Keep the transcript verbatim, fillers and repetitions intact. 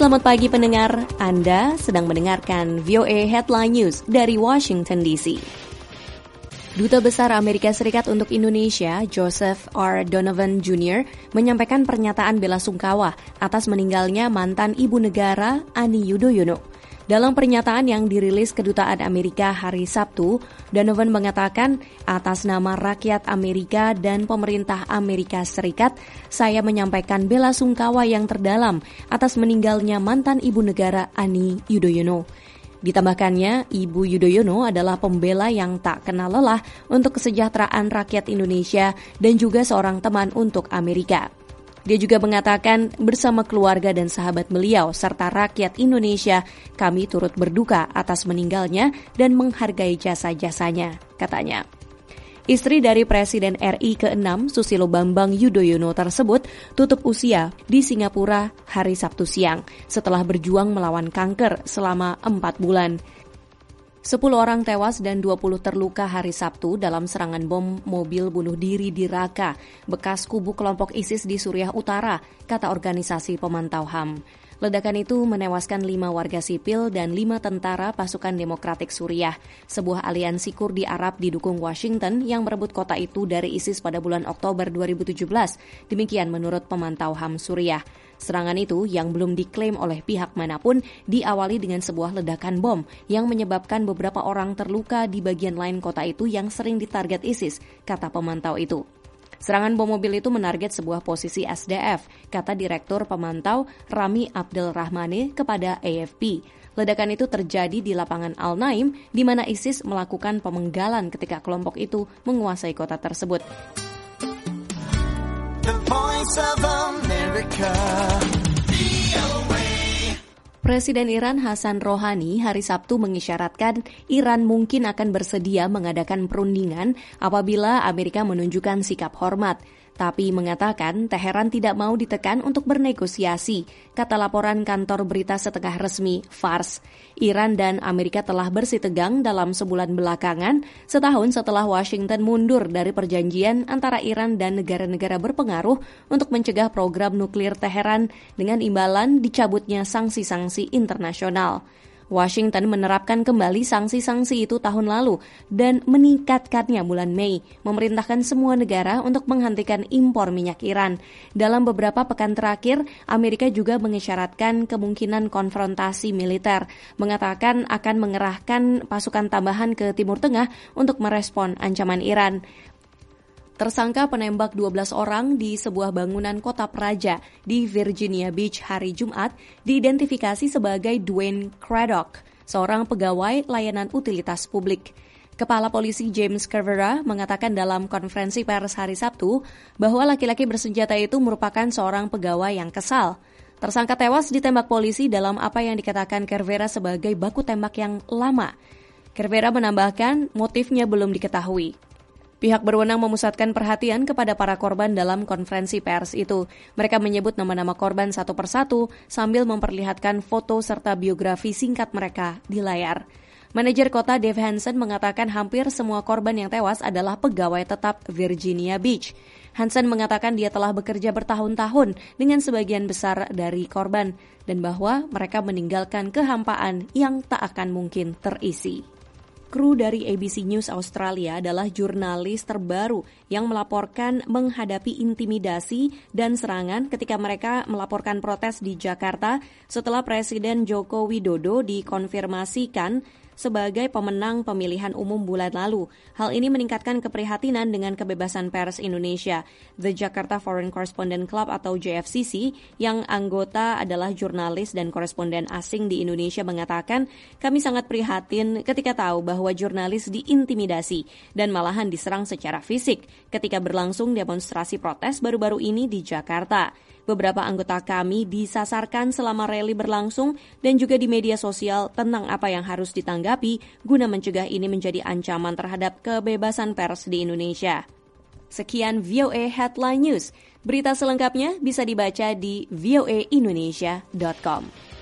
Selamat pagi pendengar, Anda sedang mendengarkan V O A Headline News dari Washington D C. Duta Besar Amerika Serikat untuk Indonesia, Joseph R. Donovan Junior, menyampaikan pernyataan bela sungkawa atas meninggalnya mantan ibu negara Ani Yudhoyono. Dalam pernyataan yang dirilis Kedutaan Amerika hari Sabtu, Donovan mengatakan, atas nama rakyat Amerika dan pemerintah Amerika Serikat, saya menyampaikan bela sungkawa yang terdalam atas meninggalnya mantan ibu negara Ani Yudhoyono. Ditambahkannya, Ibu Yudhoyono adalah pembela yang tak kenal lelah untuk kesejahteraan rakyat Indonesia dan juga seorang teman untuk Amerika. Dia juga mengatakan, bersama keluarga dan sahabat beliau serta rakyat Indonesia, kami turut berduka atas meninggalnya dan menghargai jasa-jasanya, katanya. Istri dari Presiden R I keenam, Susilo Bambang Yudhoyono tersebut tutup usia di Singapura hari Sabtu siang setelah berjuang melawan kanker selama empat bulan. Sepuluh orang tewas dan dua puluh terluka hari Sabtu dalam serangan bom mobil bunuh diri di Raqqa, bekas kubu kelompok ISIS di Suriah Utara, kata organisasi pemantau H A M. Ledakan itu menewaskan lima warga sipil dan lima tentara pasukan demokratik Suriah, sebuah aliansi Kurdi Arab didukung Washington yang merebut kota itu dari ISIS pada bulan Oktober dua ribu tujuh belas, demikian menurut pemantau H A M Suriah. Serangan itu yang belum diklaim oleh pihak manapun diawali dengan sebuah ledakan bom yang menyebabkan beberapa orang terluka di bagian lain kota itu yang sering ditarget ISIS, kata pemantau itu. Serangan bom mobil itu menarget sebuah posisi S D F, kata Direktur Pemantau Rami Abdel Rahmane kepada A F P. Ledakan itu terjadi di lapangan Al-Naim, di mana ISIS melakukan pemenggalan ketika kelompok itu menguasai kota tersebut. The Voice of America. Presiden Iran Hasan Rouhani hari Sabtu mengisyaratkan Iran mungkin akan bersedia mengadakan perundingan apabila Amerika menunjukkan sikap hormat. Tapi mengatakan Teheran tidak mau ditekan untuk bernegosiasi, kata laporan kantor berita setengah resmi Fars. Iran dan Amerika telah bersitegang dalam sebulan belakangan, setahun setelah Washington mundur dari perjanjian antara Iran dan negara-negara berpengaruh untuk mencegah program nuklir Teheran dengan imbalan dicabutnya sanksi-sanksi internasional. Washington menerapkan kembali sanksi-sanksi itu tahun lalu dan meningkatkannya bulan Mei, memerintahkan semua negara untuk menghentikan impor minyak Iran. Dalam beberapa pekan terakhir, Amerika juga mengisyaratkan kemungkinan konfrontasi militer, mengatakan akan mengerahkan pasukan tambahan ke Timur Tengah untuk merespon ancaman Iran. Tersangka penembak dua belas orang di sebuah bangunan kota Praja di Virginia Beach hari Jumat diidentifikasi sebagai Dwayne Craddock, seorang pegawai layanan utilitas publik. Kepala Polisi James Cervera mengatakan dalam konferensi pers hari Sabtu bahwa laki-laki bersenjata itu merupakan seorang pegawai yang kesal. Tersangka tewas ditembak polisi dalam apa yang dikatakan Cervera sebagai baku tembak yang lama. Cervera menambahkan motifnya belum diketahui. Pihak berwenang memusatkan perhatian kepada para korban dalam konferensi pers itu. Mereka menyebut nama-nama korban satu persatu sambil memperlihatkan foto serta biografi singkat mereka di layar. Manajer kota Dave Hansen mengatakan hampir semua korban yang tewas adalah pegawai tetap Virginia Beach. Hansen mengatakan dia telah bekerja bertahun-tahun dengan sebagian besar dari korban dan bahwa mereka meninggalkan kehampaan yang tak akan mungkin terisi. Kru dari A B C News Australia adalah jurnalis terbaru yang melaporkan menghadapi intimidasi dan serangan ketika mereka melaporkan protes di Jakarta setelah Presiden Joko Widodo dikonfirmasikan sebagai pemenang pemilihan umum bulan lalu. Hal ini meningkatkan keprihatinan dengan kebebasan pers Indonesia. The Jakarta Foreign Correspondent Club atau J F C C yang anggota adalah jurnalis dan koresponden asing di Indonesia mengatakan, kami sangat prihatin ketika tahu bahwa jurnalis diintimidasi dan malahan diserang secara fisik ketika berlangsung demonstrasi protes baru-baru ini di Jakarta. Beberapa anggota kami disasarkan selama rally berlangsung dan juga di media sosial tentang apa yang harus ditanggapi guna mencegah ini menjadi ancaman terhadap kebebasan pers di Indonesia. Sekian V O A Headline News. Berita selengkapnya bisa dibaca di voa indonesia dot com.